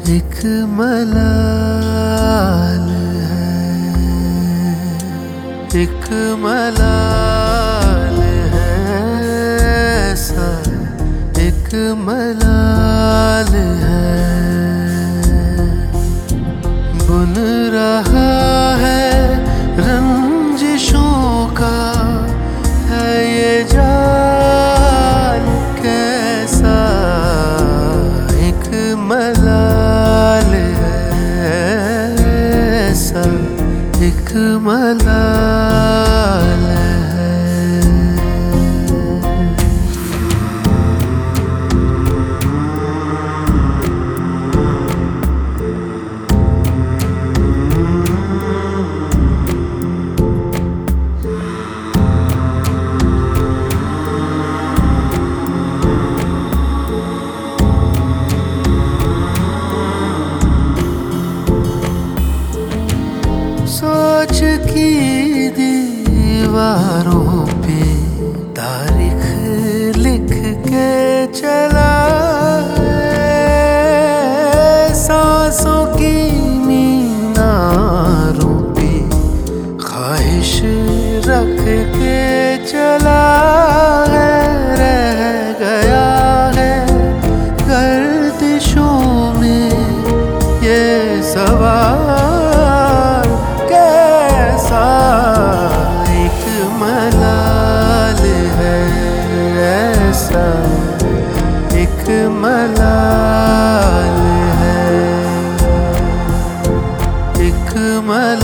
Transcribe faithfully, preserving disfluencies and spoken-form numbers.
एक मलाल है, एक मलाल है ऐसा, एक मलाल है। बुन रहा है रंजिशों का है ये जाल कैसा, एक मलाल है ऐसा, एक मलाल है। सोच की दीवारों पे तारीख लिख के चला है, सांसों की मीनारों पे ख्वाहिश रख के चला है। रह गया है गर्दिशों में ये सवाल कैसा, एक मलाल है ऐसा, एक मलाल है, एक मलाल